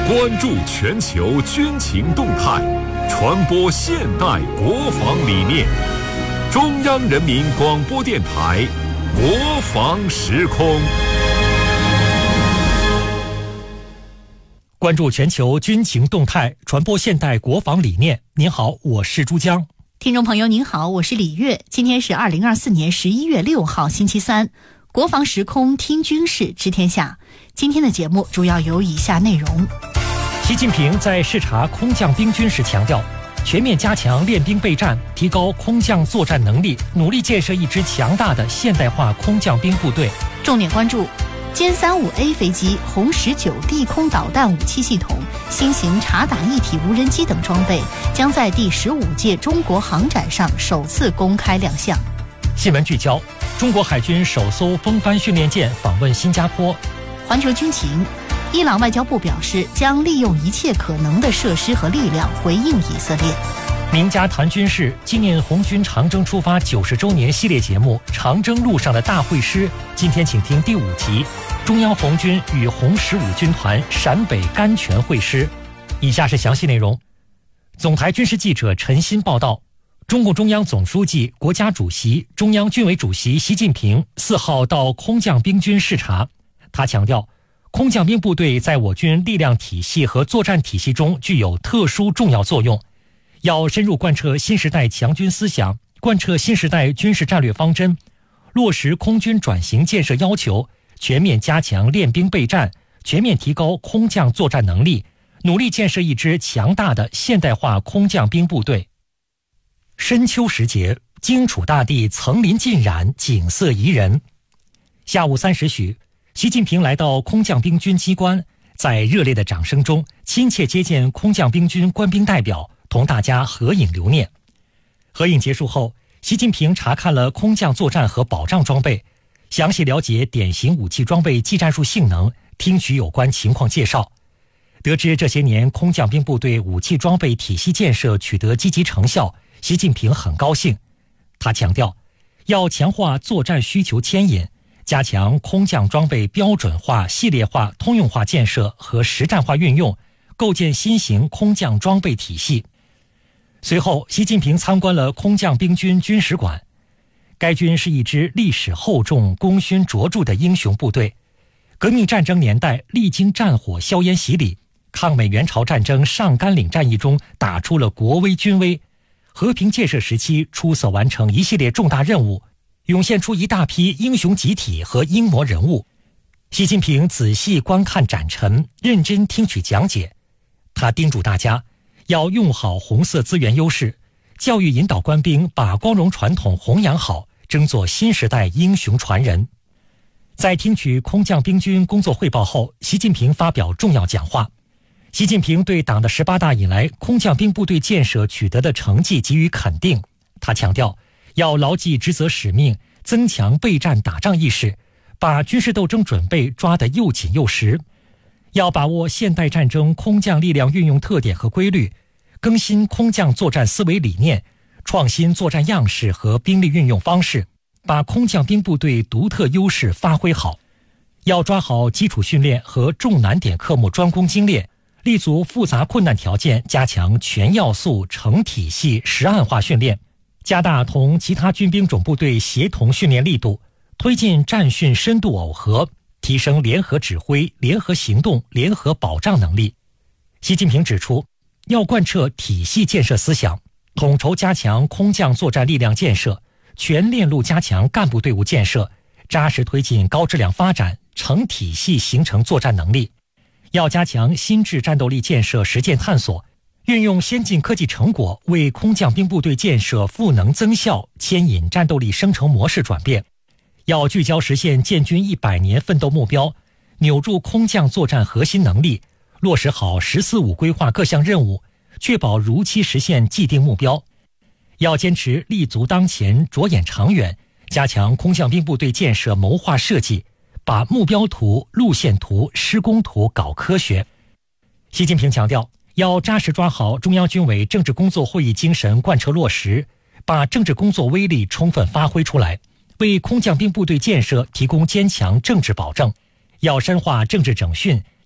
关注全球军情动态，传播现代国防理念。中央人民广播电台国防时空。 关注全球军情动态，传播现代国防理念。您好，我是朱江。 听众朋友您好，我是李月。今天是2024年11月6号星期三，国防时空听军事知天下。今天的节目主要有以下内容。 习近平在视察空降兵军时强调，全面加强练兵备战，提高空降作战能力，努力建设一支强大的现代化空降兵部队。 重点关注歼35A 飞机、红19地空导弹武器系统、新型察打一体无人机等装备将在第15届中国航展上首次公开亮相。 新闻聚焦：中国海军首艘风帆训练舰访问新加坡。 环球军情：伊朗外交部表示将利用一切可能的设施和力量回应以色列。 名家谈军事，纪念红军长征出发90周年系列节目《长征路上的大会师》，今天请听第5集：中央红军与红15军团陕北甘泉会师。以下是详细内容。总台军事记者陈鑫报道，中共中央总书记、国家主席、中央军委主席习近平4号到空降兵军视察。他强调，空降兵部队在我军力量体系和作战体系中具有特殊重要作用，要深入贯彻新时代强军思想，贯彻新时代军事战略方针，落实空军转型建设要求，全面加强练兵备战，全面提高空降作战能力，努力建设一支强大的现代化空降兵部队。深秋时节，荆楚大地层林尽染，景色宜人。下午3时许，习近平来到空降兵军机关，在热烈的掌声中亲切接见空降兵军官兵代表，同大家合影留念。合影结束后，习近平查看了空降作战和保障装备，详细了解典型武器装备技战术性能，听取有关情况介绍。得知这些年空降兵部队武器装备体系建设取得积极成效，习近平很高兴。他强调，要强化作战需求牵引，加强空降装备标准化、系列化、通用化建设和实战化运用，构建新型空降装备体系。随后，习近平参观了空降兵军军史馆。该军是一支历史厚重、功勋卓著的英雄部队。革命战争年代历经战火硝烟洗礼，抗美援朝战争上甘岭战役中打出了国威军威，和平建设时期出色完成一系列重大任务，涌现出一大批英雄集体和英模人物。习近平仔细观看展陈，认真听取讲解。他叮嘱大家要用好红色资源优势，教育引导官兵把光荣传统弘扬好，争做新时代英雄传人。在听取空降兵军工作汇报后，习近平发表重要讲话。习近平对党的18大以来空降兵部队建设取得的成绩给予肯定。他强调，要牢记职责使命，增强备战打仗意识，把军事斗争准备抓得又紧又实。要把握现代战争空降力量运用特点和规律，更新空降作战思维理念，创新作战样式和兵力运用方式，把空降兵部队独特优势发挥好。要抓好基础训练和重难点科目专攻精练，立足复杂困难条件，加强全要素、成体系、实案化训练，加大同其他军兵种部队协同训练力度，推进战训深度耦合，提升联合指挥、联合行动、联合保障能力。习近平指出，要贯彻体系建设思想，统筹加强空降作战力量建设，全链路加强干部队伍建设，扎实推进高质量发展，成体系形成作战能力。要加强新质战斗力建设实践探索，运用先进科技成果，为空降兵部队建设赋能增效，牵引战斗力生成模式转变。要聚焦实现建军100年奋斗目标，扭住空降作战核心能力，落实好“十四五”规划各项任务，确保如期实现既定目标。要坚持立足当前，着眼长远，加强空降兵部队建设谋划设计，把目标图、路线图、施工图搞科学。习近平强调，要扎实抓好中央军委政治工作会议精神贯彻落实，把政治工作威力充分发挥出来，为空降兵部队建设提供坚强政治保证。要深化政治整训，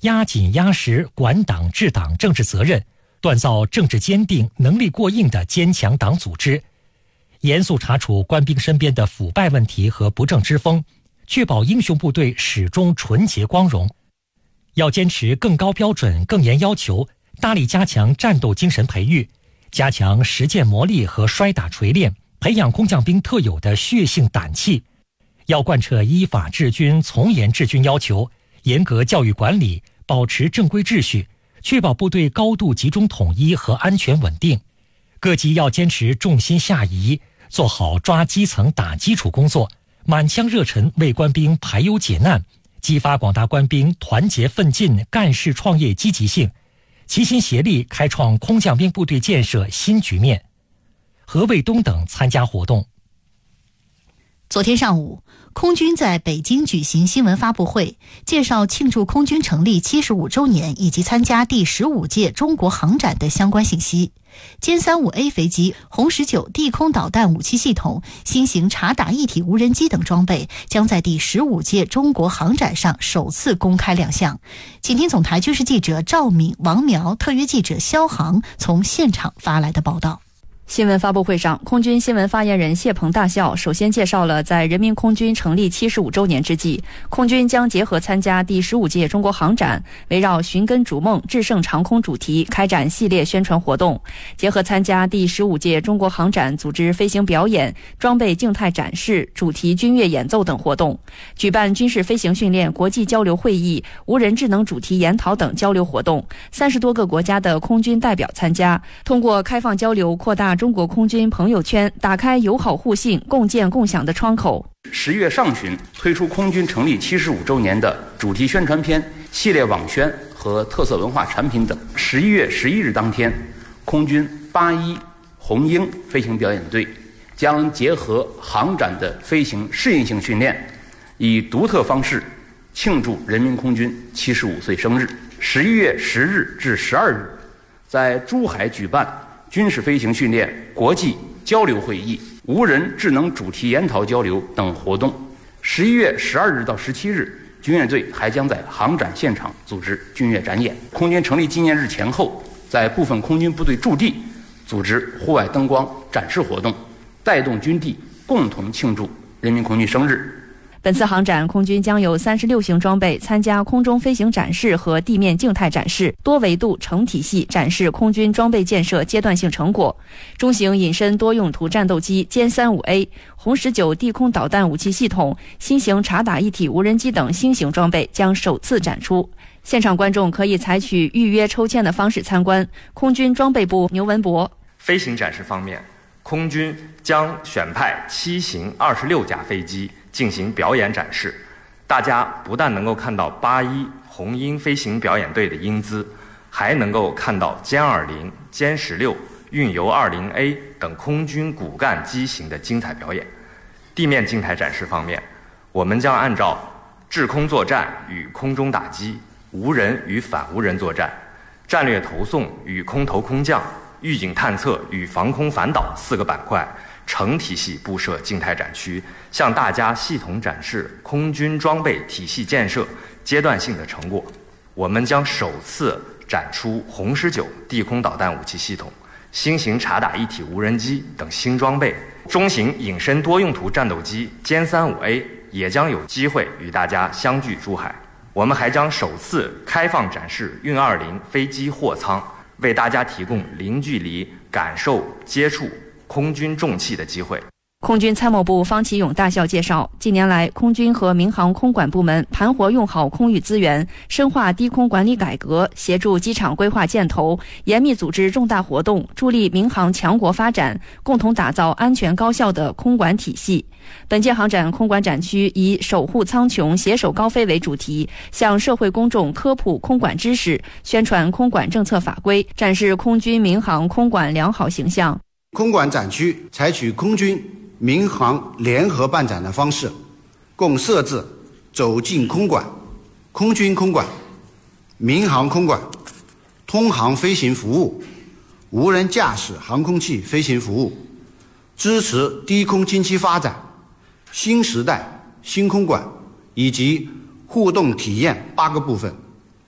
压紧压实管党治党政治责任，锻造政治坚定、能力过硬的坚强党组织，严肃查处官兵身边的腐败问题和不正之风，确保英雄部队始终纯洁光荣。要坚持更高标准、更严要求，大力加强战斗精神培育，加强实践磨砺和摔打锤炼，培养空降兵特有的血性胆气。要贯彻依法治军、从严治军要求，严格教育管理，保持正规秩序，确保部队高度集中统一和安全稳定。各级要坚持重心下移，做好抓基层打基础工作，满腔热忱为官兵排忧解难，激发广大官兵团结奋进、干事创业积极性，齐心协力开创空降兵部队建设新局面。何卫东等参加活动。 昨天上午，空军在北京举行新闻发布会，介绍庆祝空军成立75周年以及参加第15届中国航展的相关信息。歼 35A 飞机、红19地空导弹武器系统、新型察打一体无人机等装备将在第15届中国航展上首次公开亮相。请听总台军事记者赵敏、王苗、特约记者肖航从现场发来的报道。 新闻发布会上，空军新闻发言人谢鹏大校首先介绍了在人民空军成立75周年之际，空军将结合参加第15届中国航展，围绕寻根逐梦、制胜长空主题开展系列宣传活动，结合参加第15届中国航展组织飞行表演、装备静态展示、主题军乐演奏等活动，举办军事飞行训练国际交流会议、无人智能主题研讨等交流活动，30多个国家的空军代表参加，通过开放交流扩大中国空军朋友圈，打开友好互信、共建共享的窗口。 10月上旬推出空军成立75周年的主题宣传片、系列网宣和特色文化产品等。11月11日当天，空军81红鹰飞行表演队将结合航展的飞行适应性训练，以独特方式庆祝人民空军75岁生日。11月10日至12日，在珠海举办军事飞行训练国际交流会议、无人智能主题研讨交流等活动。11月12日到17日，军乐队还将在航展现场组织军乐展演。空军成立纪念日前后，在部分空军部队驻地组织户外灯光展示活动，带动军地共同庆祝人民空军生日。 本次航展，空军将有36型装备参加空中飞行展示和地面静态展示，多维度成体系展示空军装备建设阶段性成果。中型隐身多用途战斗机歼 35A、红19地空导弹武器系统、新型察打一体无人机等新型装备将首次展出。现场观众可以采取预约抽签的方式参观。空军装备部牛文博。 飞行展示方面，空军将选派7型26架飞机进行表演展示，大家不但能够看到81红鹰飞行表演队的英姿，还能够看到歼20、歼16、运油20A 等空军骨干机型的精彩表演。地面静态展示方面，我们将按照制空作战与空中打击、无人与反无人作战、战略投送与空投空降、预警探测与防空反导4个板块，成体系布设静态展区，向大家系统展示空军装备体系建设阶段性的成果。我们将首次展出红19地空导弹武器系统、新型察打一体无人机等新装备。中型隐身多用途战斗机歼 35A 也将有机会与大家相聚珠海。我们还将首次开放展示运20飞机货舱，为大家提供零距离感受接触空军重器的机会。 空军参谋部方其勇大校介绍，近年来，空军和民航空管部门盘活用好空域资源，深化低空管理改革，协助机场规划建投，严密组织重大活动，助力民航强国发展，共同打造安全高效的空管体系。本届航展空管展区以守护苍穹，携手高飞为主题，向社会公众科普空管知识，宣传空管政策法规，展示空军民航空管良好形象。 空管展区采取空军民航联合办展的方式，共设置走进空管、空军空管、民航空管、通航飞行服务、无人驾驶航空器飞行服务、支持低空经济发展、新时代新空管以及互动体验8个部分，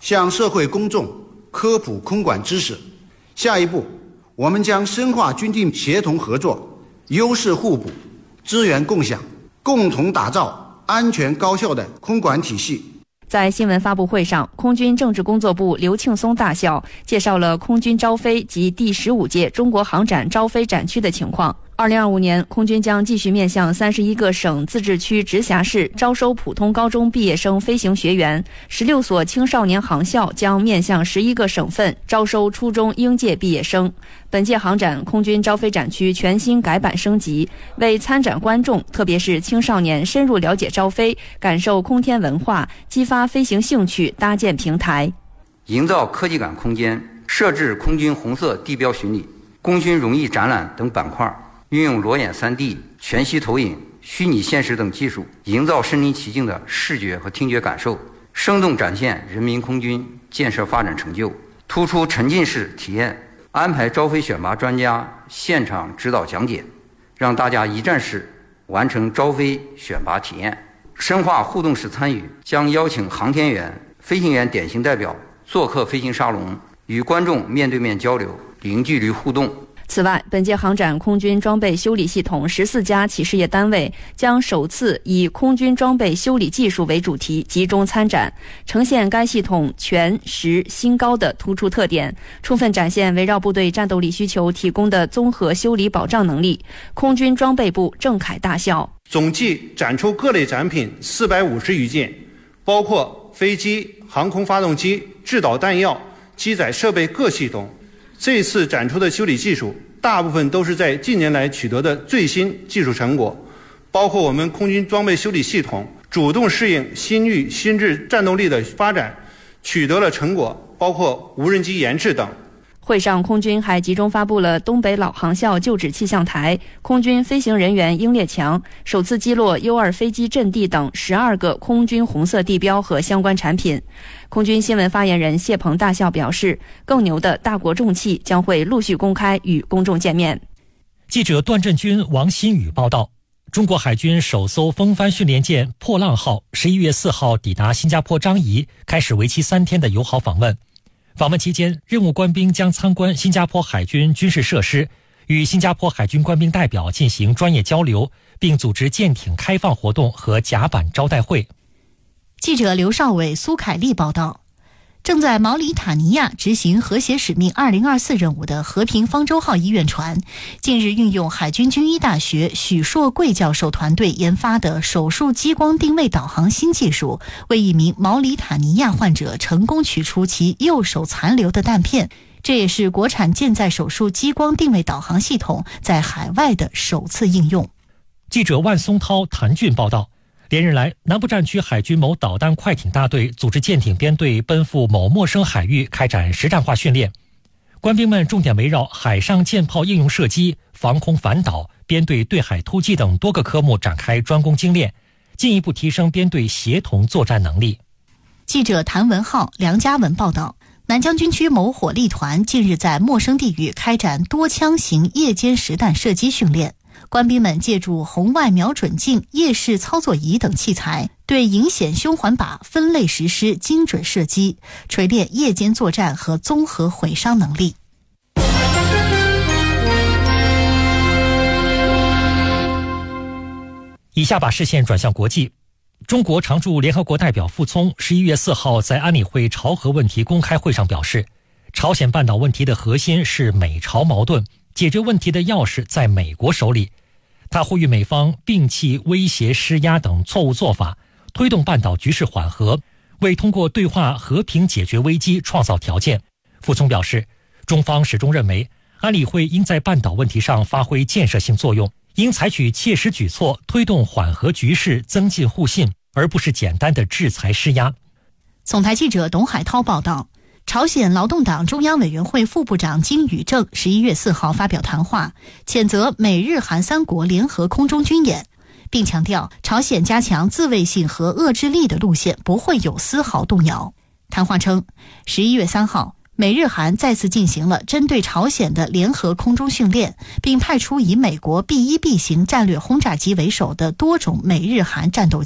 向社会公众科普空管知识。下一步，我们将深化军地协同合作，优势互补，资源共享，共同打造安全高效的空管体系。 在新闻发布会上，空军政治工作部刘庆松大校介绍了空军招飞及第15届中国航展招飞展区的情况。2025年，空军将继续面向31个省、自治区、直辖市招收普通高中毕业生飞行学员；16所青少年航校将面向11个省份招收初中应届毕业生。本届航展空军招飞展区全新改版升级，为参展观众，特别是青少年深入了解招飞、感受空天文化、激发飞行兴趣搭建平台。 营造科技感空间，设置空军红色地标巡礼、空军荣誉展览等板块，运用裸眼 3D、全息投影、虚拟现实等技术，营造身临其境的视觉和听觉感受，生动展现人民空军建设发展成就，突出沉浸式体验。安排招飞选拔专家现场指导讲解，让大家一站式完成招飞选拔体验。深化互动式参与，将邀请航天员、飞行员典型代表做客飞行沙龙，与观众面对面交流，零距离互动。 此外，本届航展空军装备修理系统14家企事业单位将首次以空军装备修理技术为主题集中参展，呈现该系统全、实、新高的突出特点，充分展现围绕部队战斗力需求提供的综合修理保障能力。空军装备部郑凯大校： 总计展出各类展品450余件，包括飞机、航空发动机、制导弹药、机载设备各系统。这次展出的修理技术大部分都是在近年来取得的最新技术成果，包括我们空军装备修理系统主动适应新域新质战斗力的发展取得了成果，包括无人机研制等。 会上，空军还集中发布了东北老航校旧址气象台、空军飞行人员英烈墙、首次击落 U2 飞机阵地等12个空军红色地标和相关产品。空军新闻发言人谢鹏大校表示，更牛的大国重器将会陆续公开与公众见面。 记者段振军、王新宇报道，中国海军首艘风帆训练舰破浪号11月4号抵达新加坡樟宜，开始为期3天的友好访问。访问期间，任务官兵将参观新加坡海军军事设施，与新加坡海军官兵代表进行专业交流，并组织舰艇开放活动和甲板招待会。 记者刘少伟、苏凯丽报道，正在毛里塔尼亚执行和谐使命2024任务的和平方舟号医院船，近日运用海军军医大学许硕贵教授团队研发的手术激光定位导航新技术，为一名毛里塔尼亚患者成功取出其右手残留的弹片。这也是国产舰载手术激光定位导航系统在海外的首次应用。 记者万松涛、谭俊报道，连日来，南部战区海军某导弹快艇大队组织舰艇编队奔赴某陌生海域开展实战化训练。官兵们重点围绕海上舰炮应用射击、防空反导、编队对海突击等多个科目展开专攻精练，进一步提升编队协同作战能力。 记者谭文浩、梁嘉文报道，南疆军区某火力团近日在陌生地域开展多枪型夜间实弹射击训练。官兵们借助红外瞄准镜、夜视操作仪等器材，对引显胸环靶分类实施精准射击，锤炼夜间作战和综合毁伤能力。 以下把视线转向国际。中国常驻联合国代表傅聪11月4号在安理会朝核问题公开会上表示，朝鲜半岛问题的核心是美朝矛盾，解决问题的钥匙在美国手里。他呼吁美方摒弃威胁、施压等错误做法，推动半岛局势缓和，为通过对话和平解决危机创造条件。傅聪表示，中方始终认为，安理会应在半岛问题上发挥建设性作用，应采取切实举措推动缓和局势，增进互信，而不是简单的制裁施压。 总台记者董海涛报道，朝鲜劳动党中央委员会副部长金宇正11月4号发表谈话，谴责美日韩3国联合空中军演，并强调朝鲜加强自卫性和遏制力的路线不会有丝毫动摇。谈话称，11月3号，美日韩再次进行了针对朝鲜的联合空中训练，并派出以美国 B-1B 型战略轰炸机为首的多种美日韩战斗机。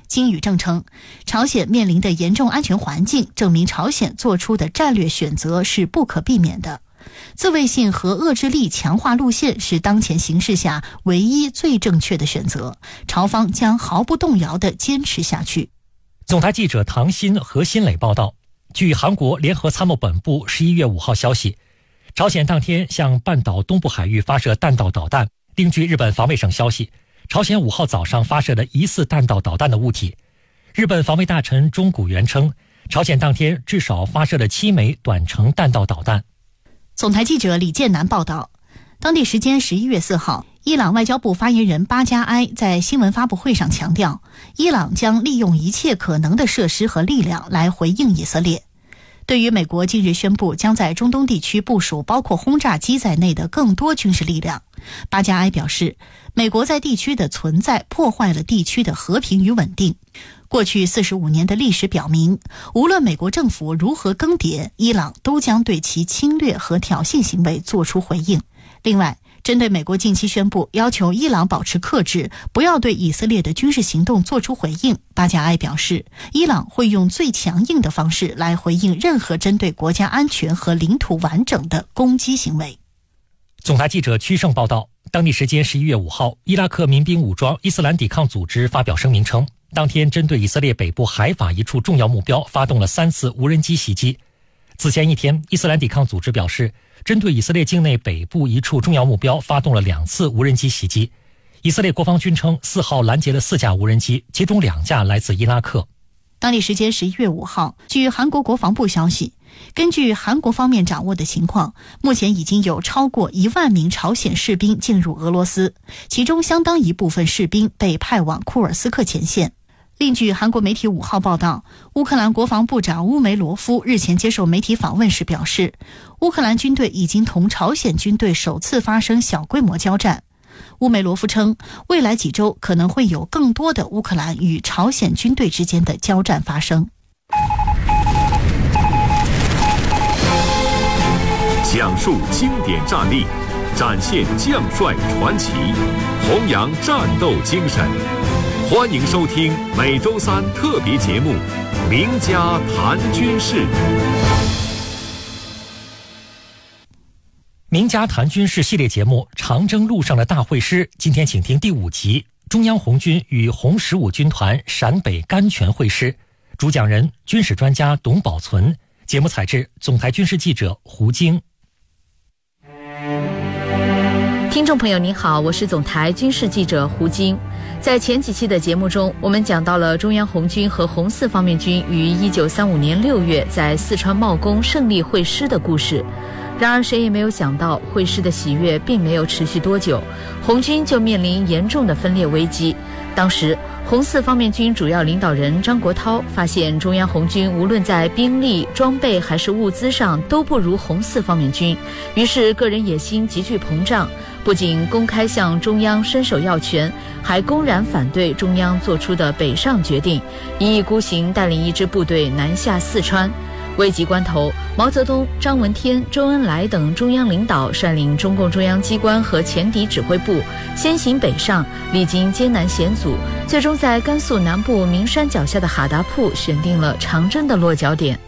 金宇正称，朝鲜面临的严重安全环境证明朝鲜做出的战略选择是不可避免的。自卫性和遏制力强化路线是当前形势下唯一最正确的选择，朝方将毫不动摇地坚持下去。 总台记者唐鑫和辛磊报道，据韩国联合参谋本部11月5号消息，朝鲜当天向半岛东部海域发射弹道导弹。另据日本防卫省消息，朝鲜5号早上发射的疑似弹道导弹的物体，日本防卫大臣中谷元称，朝鲜当天至少发射了7枚短程弹道导弹。 总台记者李建南报道，当地时间11月4号，伊朗外交部发言人巴加埃在新闻发布会上强调，伊朗将利用一切可能的设施和力量来回应以色列。对于美国近日宣布将在中东地区部署包括轰炸机在内的更多军事力量，巴加埃表示，美国在地区的存在破坏了地区的和平与稳定。过去45年的历史表明，无论美国政府如何更迭，伊朗都将对其侵略和挑衅行为做出回应。另外，针对美国近期宣布要求伊朗保持克制，不要对以色列的军事行动做出回应，巴加埃表示，伊朗会用最强硬的方式来回应任何针对国家安全和领土完整的攻击行为。 总台记者屈胜报道，当地时间11月5号，伊拉克民兵武装伊斯兰抵抗组织发表声明称，当天针对以色列北部海法一处重要目标发动了3次无人机袭击。此前一天，伊斯兰抵抗组织表示，针对以色列境内北部一处重要目标发动了2次无人机袭击。以色列国防军称4号拦截了4架无人机，其中2架来自伊拉克。 当地时间11月5号，据韩国国防部消息，根据韩国方面掌握的情况，目前已经有超过1万名朝鲜士兵进入俄罗斯，其中相当一部分士兵被派往库尔斯克前线。另据韩国媒体5号报道，乌克兰国防部长乌梅罗夫日前接受媒体访问时表示，乌克兰军队已经同朝鲜军队首次发生小规模交战。乌梅罗夫称，未来几周可能会有更多的乌克兰与朝鲜军队之间的交战发生。 讲述经典战例，展现将帅传奇，弘扬战斗精神。欢迎收听每周3特别节目《名家谈军事》。 名家谈军事系列节目《长征路上的大会师》，今天请听第5集：中央红军与红15军团陕北甘泉会师。主讲人军事专家董宝存。节目采制总台军事记者胡晶。 听众朋友您好，我是总台军事记者胡晶。在前几期的节目中，我们讲到了中央红军和红四方面军于1935年6月在四川茂功胜利会师的故事。然而谁也没有想到，会师的喜悦并没有持续多久，红军就面临严重的分裂危机。当时红四方面军主要领导人张国焘发现，中央红军无论在兵力、装备还是物资上都不如红四方面军，于是个人野心急剧膨胀，不仅公开向中央伸手要权，还公然反对中央做出的北上决定，一意孤行带领一支部队南下四川。危急关头，毛泽东、张闻天、周恩来等中央领导率领中共中央机关和前敌指挥部先行北上，历经艰难险阻，最终在甘肃南部岷山脚下的哈达铺选定了长征的落脚点。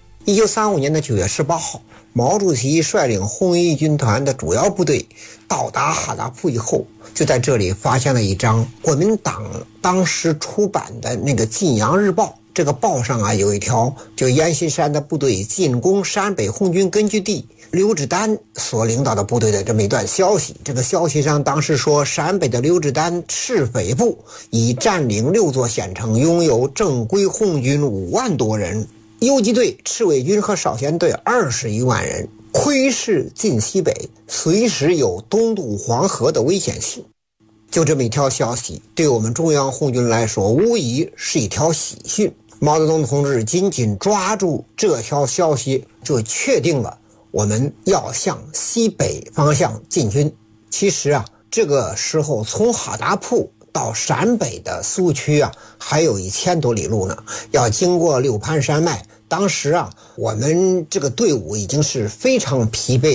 1935年9月18号，毛主席率领红一军团的主要部队到达哈达铺以后，就在这里发现了一张国民党当时出版的那个《晋阳日报》。这个报上有一条就阎锡山的部队进攻陕北红军根据地刘志丹所领导的部队的这么一段消息。这个消息上当时说，陕北的刘志丹赤匪部已占领6座县城，拥有正规红军5万多人，游击队、赤卫军和少先队21万人，窥视晋西北，随时有东渡黄河的危险性。就这么一条消息，对我们中央红军来说无疑是一条喜讯。毛泽东同志紧紧抓住这条消息，就确定了我们要向西北方向进军。其实这个时候从哈达铺到陕北的苏区还有1000多里路呢，要经过六盘山脉。当时我们这个队伍已经是非常疲惫的，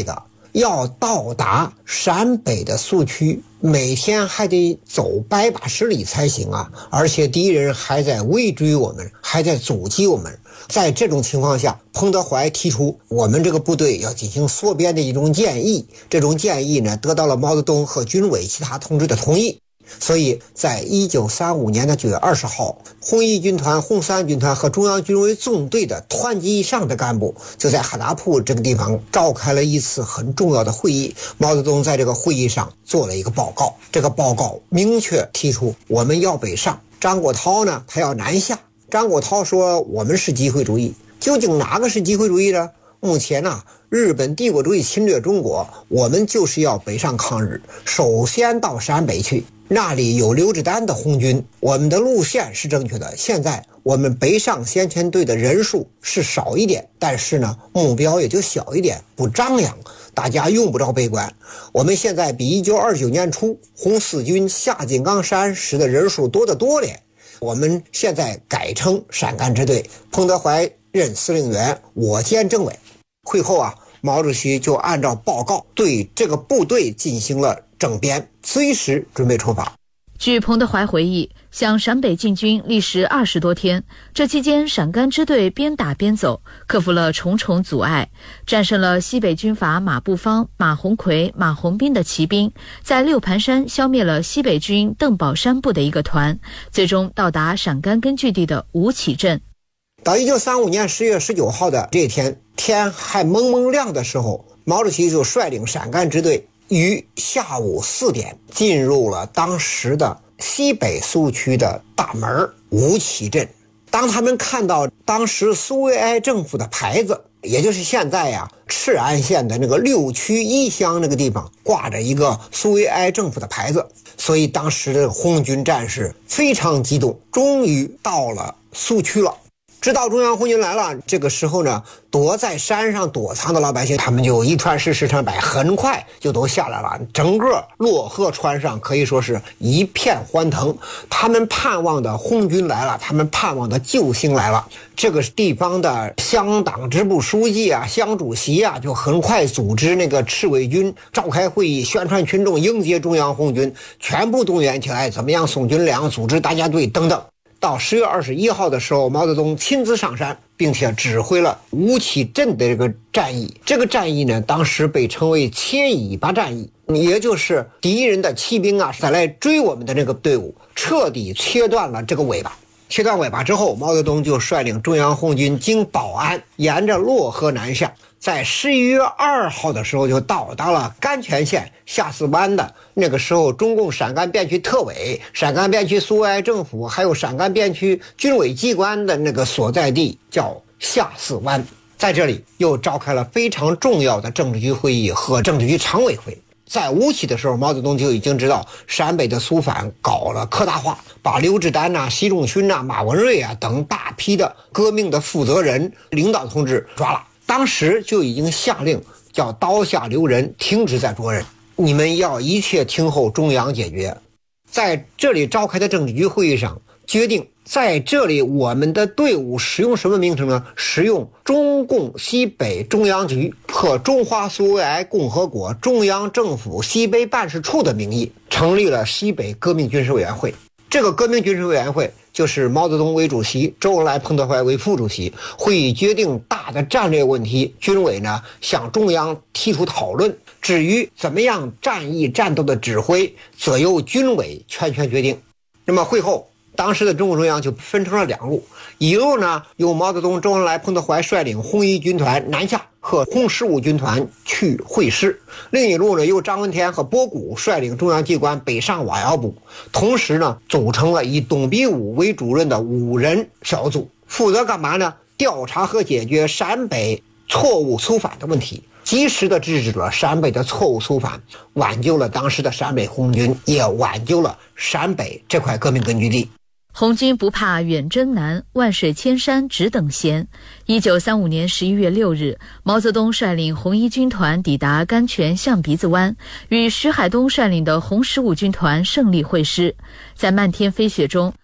要到达陕北的苏区，每天还得走180里才行啊！而且敌人还在围追我们，还在阻击我们。在这种情况下，彭德怀提出我们这个部队要进行缩编的一种建议。这种建议呢，得到了毛泽东和军委其他同志的同意。所以在1935年的9月20号，红一军团、红三军团和中央军委纵队的团级以上的干部就在哈达铺这个地方召开了一次很重要的会议。毛泽东在这个会议上做了一个报告，这个报告明确提出我们要北上，张国焘呢他要南下。张国焘说我们是机会主义，究竟哪个是机会主义呢？目前呢，日本帝国主义侵略中国，我们就是要北上抗日，首先到陕北去，那里有刘志丹的红军，我们的路线是正确的。现在我们北上先遣队的人数是少一点，但是呢，目标也就小一点，不张扬，大家用不着悲观。我们现在比1929年初红四军下井冈山时的人数多得多了。我们现在改称陕甘支队，彭德怀任司令员，我兼政委。会后啊，毛主席就按照报告对这个部队进行了整编，随时准备出发。 据彭德怀回忆，向陕北进军历时20多天，这期间陕甘支队边打边走，克服了重重阻碍，战胜了西北军阀马步芳、马鸿逵、马鸿宾的骑兵，在六盘山消灭了西北军邓宝山部的一个团，最终到达陕甘根据地的吴起镇。 到1935年10月19号的这天，天还蒙蒙亮的时候，毛主席就率领陕甘支队于下午4点进入了当时的西北苏区的大门吴起镇。当他们看到当时苏维埃政府的牌子，也就是现在赤安县的那个6区1乡那个地方挂着一个苏维埃政府的牌子，所以当时的红军战士非常激动，终于到了苏区了。知道中央红军来了，这个时候呢，躲在山上躲藏的老百姓，他们就一传十，十传百，很快就都下来了。整个漯河川上可以说是一片欢腾，他们盼望的红军来了，他们盼望的救星来了。这个地方的乡党支部书记乡主席就很快组织那个赤卫军召开会议，宣传群众迎接中央红军，全部动员起来，怎么样送军粮，组织大家队等等。到10月21号的时候，毛泽东亲自上山，并且指挥了吴起镇的这个战役。这个战役呢，当时被称为切尾巴战役，也就是敌人的骑兵再来追我们的这个队伍，彻底切断了这个尾巴。切断尾巴之后，毛泽东就率领中央红军经保安，沿着漯河南下。在11月2号的时候，就到达了甘泉县下泗湾的那个时候，中共陕甘边区特委、陕甘边区苏维埃政府还有陕甘边区军委机关的那个所在地，叫下泗湾。在这里又召开了非常重要的政治局会议和政治局常委会。在吴起的时候，毛泽东就已经知道陕北的苏反搞了科大化，把刘志丹习仲勋马文瑞等大批的革命的负责人领导同志抓了。当时就已经下令叫刀下留人，停止再捉人，你们要一切听候中央解决。在这里召开的政治局会议上决定，在这里我们的队伍使用什么名称呢？使用中共西北中央局和中华苏维埃共和国中央政府西北办事处的名义，成立了西北革命军事委员会。这个革命军事委员会就是毛泽东为主席，周恩来、彭德怀为副主席。会议决定大的战略问题，军委呢向中央提出讨论。至于怎么样战役战斗的指挥，则由军委全权决定。那么会后，当时的中共中央就分成了2路，一路呢由毛泽东、周恩来、彭德怀率领红一军团南下和红15军团去会师，另一路呢由张闻天和波谷率领中央机关北上瓦窑部，同时呢组成了以董必武为主任的5人小组，负责干嘛呢？调查和解决陕北错误苏反的问题，及时的制止了陕北的错误苏反，挽救了当时的陕北红军，也挽救了陕北这块革命根据地。 红军不怕远征难，万水千山只等闲。1935年11月6日，毛泽东率领红一军团抵达甘泉象鼻子湾，与徐海东率领的红15军团胜利会师。在漫天飞雪中，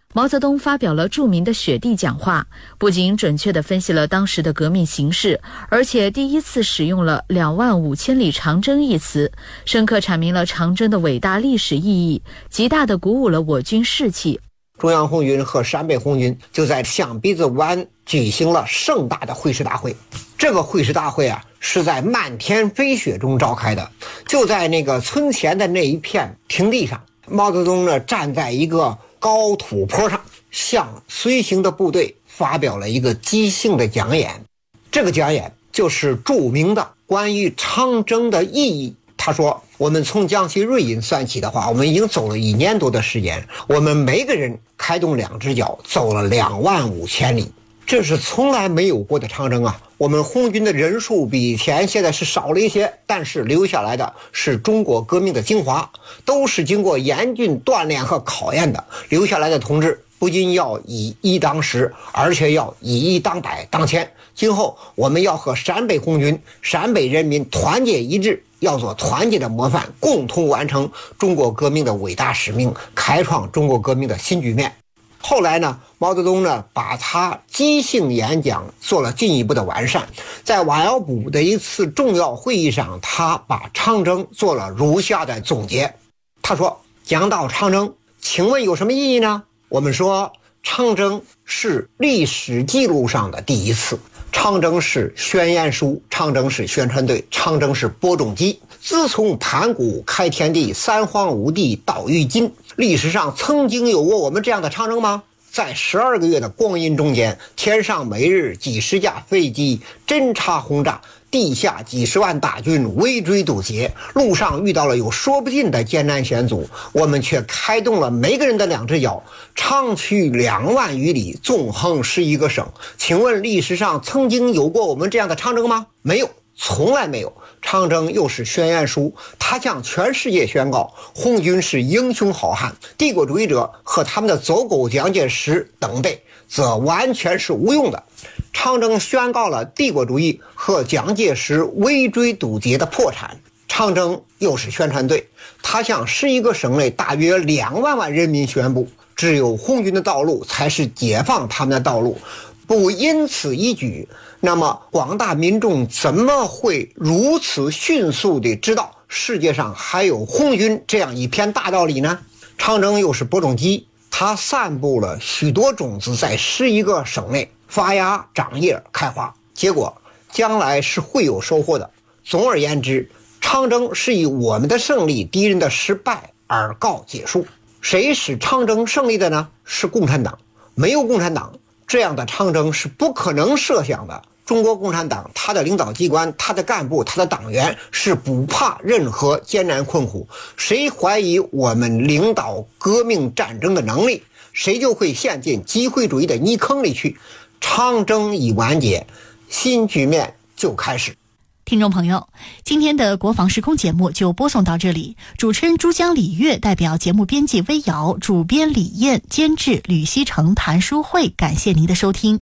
毛泽东发表了著名的雪地讲话，不仅准确地分析了当时的革命形势，而且第一次使用了25000里长征一词，深刻阐明了长征的伟大历史意义，极大地鼓舞了我军士气。 中央红军和陕北红军就在象鼻子湾举行了盛大的会师大会。这个会师大会啊，是在漫天飞雪中召开的，就在那个村前的那一片平地上。毛泽东呢，站在一个高土坡上，向随行的部队发表了一个即兴的讲演。这个讲演就是著名的关于长征的意义。他说，我们从江西瑞银算起的话，我们已经走了1年多的时间，我们每个人开动2只脚走了25000里，这是从来没有过的长征啊！我们红军的人数比以前现在是少了一些，但是留下来的是中国革命的精华，都是经过严峻锻炼和考验的。留下来的同志不仅要以一当十，而且要以一当百当千。今后我们要和陕北红军、陕北人民团结一致，要做团结的模范，共同完成中国革命的伟大使命，开创中国革命的新局面。后来呢，毛泽东呢把他即兴演讲做了进一步的完善，在瓦窑堡的一次重要会议上，他把长征做了如下的总结。他说，讲到长征，请问有什么意义呢？我们说，长征是历史记录上的第一次，长征是宣言书，长征是宣传队，长征是播种机。自从盘古开天地，三皇五帝到于今，历史上曾经有过我们这样的长征吗？在12个月的光阴中间，天上每日几十架飞机侦察轰炸，地下几十万大军围追堵截，路上遇到了有说不尽的艰难险阻，我们却开动了每个人的2只脚，长驱2万余里，纵横11个省。请问历史上曾经有过我们这样的长征吗？没有，从来没有。长征又是宣言书，它向全世界宣告红军是英雄好汉，帝国主义者和他们的走狗蒋介石等辈则完全是无用的。长征宣告了帝国主义和蒋介石围追堵截的破产。长征又是宣传队，它向11个省内大约2万万人民宣布，只有红军的道路才是解放他们的道路。不因此一举，那么广大民众怎么会如此迅速地知道世界上还有红军这样一片大道理呢？长征又是播种机，它散布了许多种子在11个省内发芽长叶开花，结果将来是会有收获的。总而言之，长征是以我们的胜利，敌人的失败而告结束。谁使长征胜利的呢？是共产党。没有共产党，这样的长征是不可能设想的。中国共产党，他的领导机关，他的干部，他的党员是不怕任何艰难困苦。谁怀疑我们领导革命战争的能力，谁就会陷进机会主义的泥坑里去。长征已完结，新局面就开始。 听众朋友，今天的国防时空节目就播送到这里。主持人珠江李月代表节目编辑微瑶，主编李燕，监制吕希成、谭淑慧，感谢您的收听。